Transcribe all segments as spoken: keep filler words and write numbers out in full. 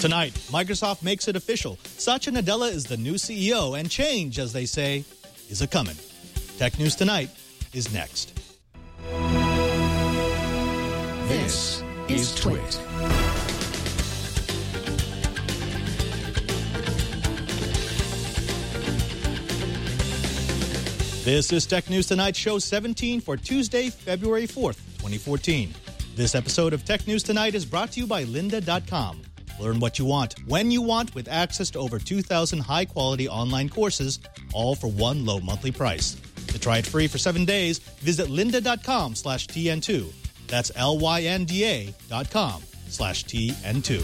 Tonight, Microsoft makes it official. Satya Nadella is the new C E O, and change, as they say, is a-coming. Tech News Tonight is next. This is Twit. This is Tech News Tonight, show seventeen for Tuesday, February fourth, twenty fourteen. This episode of Tech News Tonight is brought to you by lynda dot com. Learn what you want, when you want, with access to over two thousand high-quality online courses, all for one low monthly price. To try it free for seven days, visit lynda dot com slash T N two. That's L Y N D A dot com slash T N two.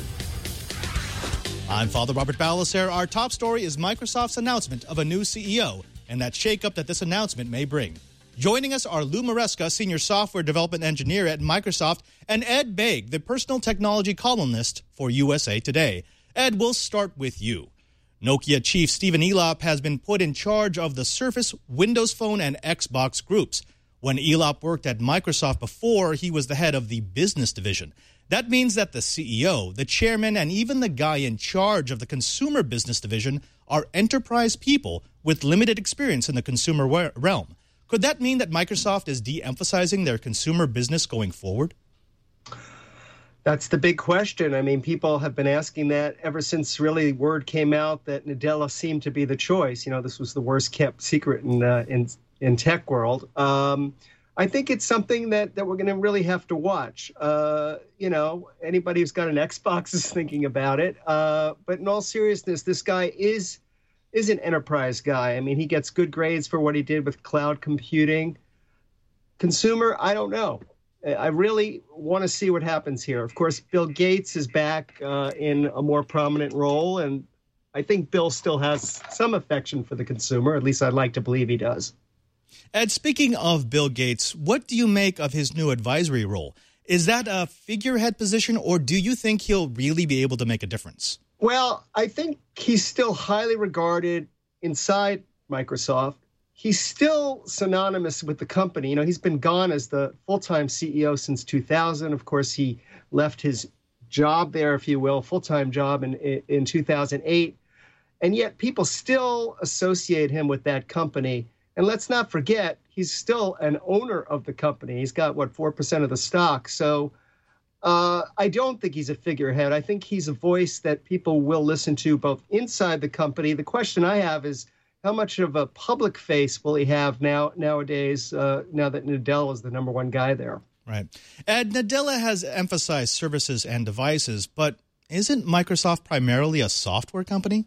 I'm Father Robert Balacer. Our top story is Microsoft's announcement of a new C E O and that shakeup that this announcement may bring. Joining us are Lou Maresca, Senior Software Development Engineer at Microsoft, and Ed Baig, the Personal Technology Columnist for U S A Today. Ed, we'll start with you. Nokia chief Stephen Elop has been put in charge of the Surface, Windows Phone, and Xbox groups. When Elop worked at Microsoft before, he was the head of the business division. That means that the C E O, the chairman, and even the guy in charge of the consumer business division are enterprise people with limited experience in the consumer realm. Could that mean that Microsoft is de-emphasizing their consumer business going forward? That's the big question. I mean, people have been asking that ever since really word came out that Nadella seemed to be the choice. You know, this was the worst kept secret in uh, in, in tech world. Um, I think it's something that, that we're going to really have to watch. Uh, you know, anybody who's got an Xbox is thinking about it. Uh, but in all seriousness, this guy is is an enterprise guy. I mean, he gets good grades for what he did with cloud computing. Consumer, I don't know. I really want to see what happens here. Of course, Bill Gates is back uh, in a more prominent role, and I think Bill still has some affection for the consumer. At least I'd like to believe he does. Ed, speaking of Bill Gates, what do you make of his new advisory role? Is that a figurehead position, or do you think he'll really be able to make a difference? Well, I think he's still highly regarded inside Microsoft. He's still synonymous with the company. You know, he's been gone as the full-time C E O since two thousand. Of course, he left his job there, if you will, full-time job in, in two thousand eight. And yet people still associate him with that company. And let's not forget, he's still an owner of the company. He's got, what, four percent of the stock. So uh, I don't think he's a figurehead. I think he's a voice that people will listen to both inside the company. The question I have is, how much of a public face will he have now nowadays, uh, now that Nadella is the number one guy there? Right. Ed, Nadella has emphasized services and devices, but isn't Microsoft primarily a software company?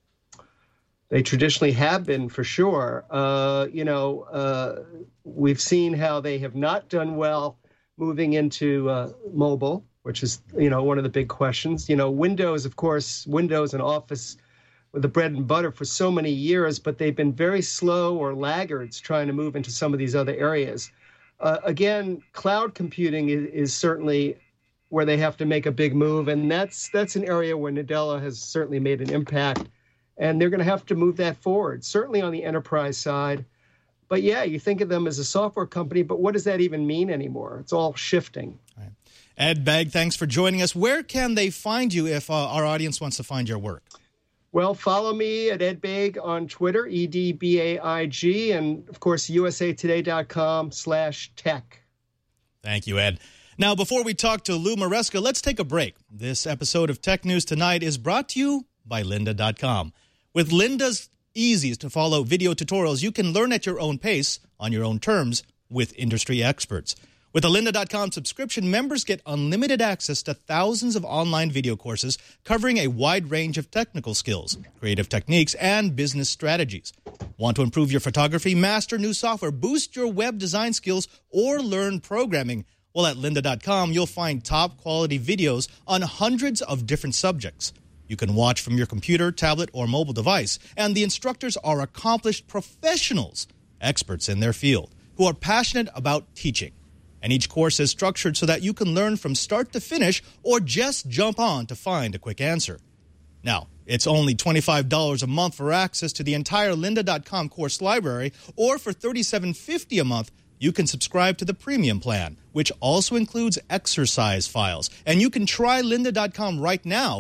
They traditionally have been, for sure. Uh, you know, uh, we've seen how they have not done well moving into uh, mobile, which is, you know, one of the big questions. You know, Windows, of course, Windows and Office with the bread and butter for so many years, but they've been very slow or laggards trying to move into some of these other areas. Uh, again, cloud computing is, is certainly where they have to make a big move, and that's that's an area where Nadella has certainly made an impact, and they're going to have to move that forward, certainly on the enterprise side. But yeah, you think of them as a software company, but what does that even mean anymore? It's all shifting. All right. Ed Baig, thanks for joining us. Where can they find you if uh, our audience wants to find your work? Well, follow me at Ed Baig on Twitter, E D B A I G, and, of course, U S A Today dot com slash tech. Thank you, Ed. Now, before we talk to Lou Maresca, let's take a break. This episode of Tech News Tonight is brought to you by lynda dot com. With Lynda's easy-to-follow video tutorials, you can learn at your own pace, on your own terms, with industry experts. With a lynda dot com subscription, members get unlimited access to thousands of online video courses covering a wide range of technical skills, creative techniques, and business strategies. Want to improve your photography, master new software, boost your web design skills, or learn programming? Well, at lynda dot com, you'll find top-quality videos on hundreds of different subjects. You can watch from your computer, tablet, or mobile device, and the instructors are accomplished professionals, experts in their field, who are passionate about teaching. And each course is structured so that you can learn from start to finish or just jump on to find a quick answer. Now, it's only twenty-five dollars a month for access to the entire lynda dot com course library, or for thirty-seven fifty a month, you can subscribe to the premium plan, which also includes exercise files. And you can try lynda dot com right now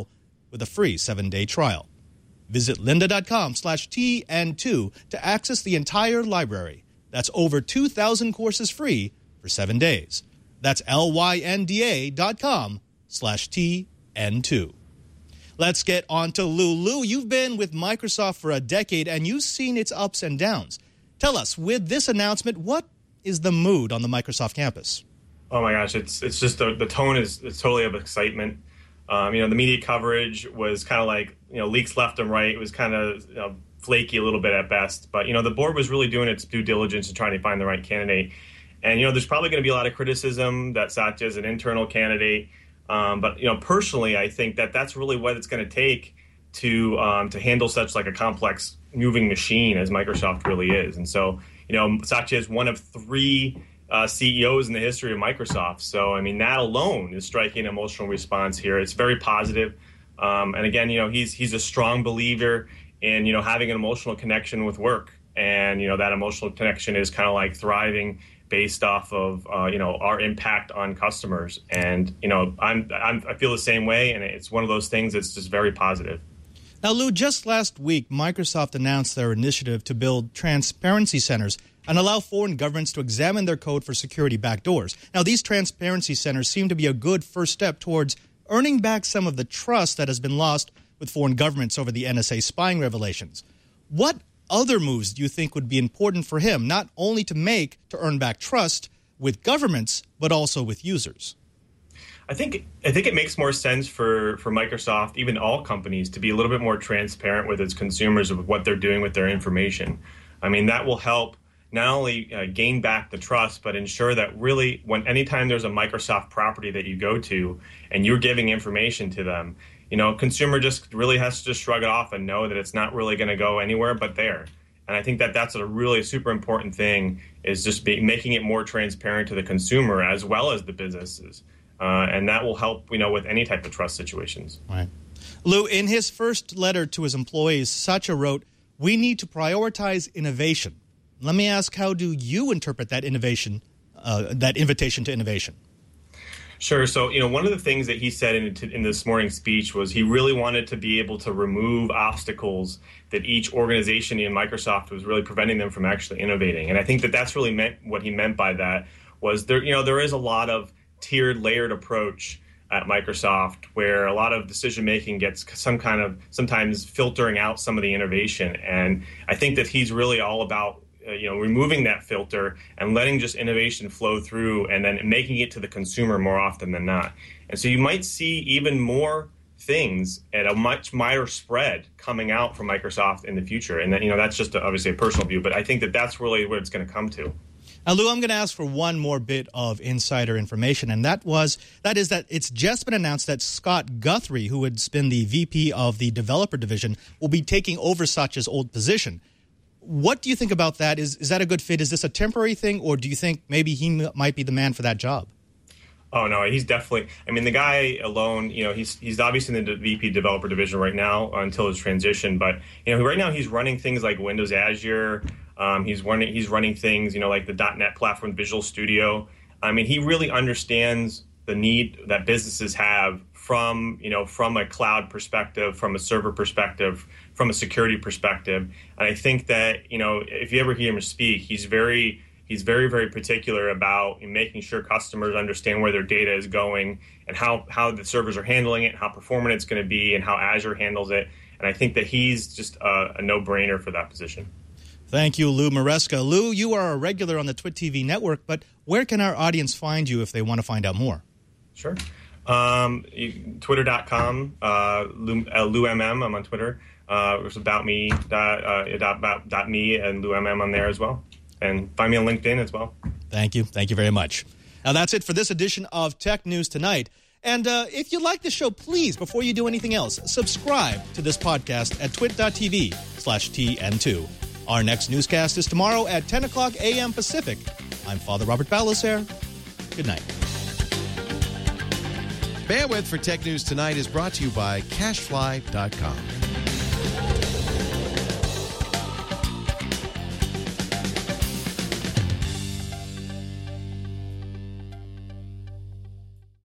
with a free seven-day trial. Visit lynda.com slash TN2 to access the entire library. That's over two thousand courses free for seven days. That's L-Y-N-D-A dot com slash TN2. Let's get on to Lou. Lou, you've been with Microsoft for a decade, and you've seen its ups and downs. Tell us, with this announcement, what is the mood on the Microsoft campus? Oh, my gosh, it's it's just the, the tone is it's totally of excitement. Um, you know, the media coverage was kind of like, you know, leaks left and right. It was kind of you know, flaky a little bit at best. But, you know, the board was really doing its due diligence and trying to find the right candidate. And, you know, there's probably going to be a lot of criticism that Satya is an internal candidate. Um, but, you know, personally, I think that that's really what it's going to take to um, to handle such like a complex moving machine as Microsoft really is. And so, you know, Satya is one of three Uh, C E Os in the history of Microsoft. So, I mean, that alone is striking an emotional response here. It's very positive. Um, and again, you know, he's he's a strong believer in, you know, having an emotional connection with work. And, you know, that emotional connection is kind of like thriving based off of, uh, you know, our impact on customers. And, you know, I'm, I'm I feel the same way. And it's one of those things that's just very positive. Now, Lou, just last week, Microsoft announced their initiative to build transparency centers and allow foreign governments to examine their code for security backdoors. Now, these transparency centers seem to be a good first step towards earning back some of the trust that has been lost with foreign governments over the N S A spying revelations. What other moves do you think would be important for him, not only to make to earn back trust with governments, but also with users? I think I think it makes more sense for, for Microsoft, even all companies, to be a little bit more transparent with its consumers of what they're doing with their information. I mean, that will help not only uh, gain back the trust, but ensure that really when anytime there's a Microsoft property that you go to and you're giving information to them, you know, consumer just really has to just shrug it off and know that it's not really going to go anywhere but there. And I think that that's a really super important thing, is just be, making it more transparent to the consumer as well as the businesses. Uh, and that will help, you know, with any type of trust situations. Right. Lou, in his first letter to his employees, Satya wrote, "We need to prioritize innovation." Let me ask, how do you interpret that innovation, uh, that invitation to innovation? Sure. So, you know, one of the things that he said in, in this morning's speech was he really wanted to be able to remove obstacles that each organization in Microsoft was really preventing them from actually innovating. And I think that that's really meant what he meant by that was there, you know, there is a lot of tiered, layered approach at Microsoft where a lot of decision making gets some kind of sometimes filtering out some of the innovation. And I think that he's really all about Uh, you know, removing that filter and letting just innovation flow through and then making it to the consumer more often than not. And so you might see even more things at a much wider spread coming out from Microsoft in the future. And then, you know, that's just a, obviously a personal view, but I think that that's really what it's going to come to. Now, Lou, I'm going to ask for one more bit of insider information, and that was that is that it's just been announced that Scott Guthrie, who had been the V P of the developer division, will be taking over Satya's old position. What do you think about that? Is is that a good fit? Is this a temporary thing, or do you think maybe he m- might be the man for that job? Oh, no, he's definitely – I mean, the guy alone, you know, he's he's obviously in the V P developer division right now until his transition. But, you know, right now he's running things like Windows Azure. Um, he's running he's running things, you know, like the .dot net platform, Visual Studio. I mean, he really understands the need that businesses have from, you know, from a cloud perspective, from a server perspective, from a security perspective. And I think that, you know, if you ever hear him speak, he's very, he's very, very particular about making sure customers understand where their data is going and how, how the servers are handling it, how performant it's going to be, and how Azure handles it. And I think that he's just a, a no-brainer for that position. Thank you, Lou Maresca. Lou, you are a regular on the Twit T V network, but where can our audience find you if they want to find out more? Sure. Um, Twitter dot com, uh, Lou, uh, Lou M M, I'm on Twitter. Uh, it's about me, dot, uh, dot, about, dot me and Lou M M on there as well. And find me on LinkedIn as well. Thank you. Thank you very much. Now, that's it for this edition of Tech News Tonight. And uh, if you like the show, please, before you do anything else, subscribe to this podcast at twit dot t v slash T N two. Our next newscast is tomorrow at ten o'clock a.m. Pacific. I'm Father Robert Balacer. Good night. Bandwidth for Tech News Tonight is brought to you by Cashfly dot com.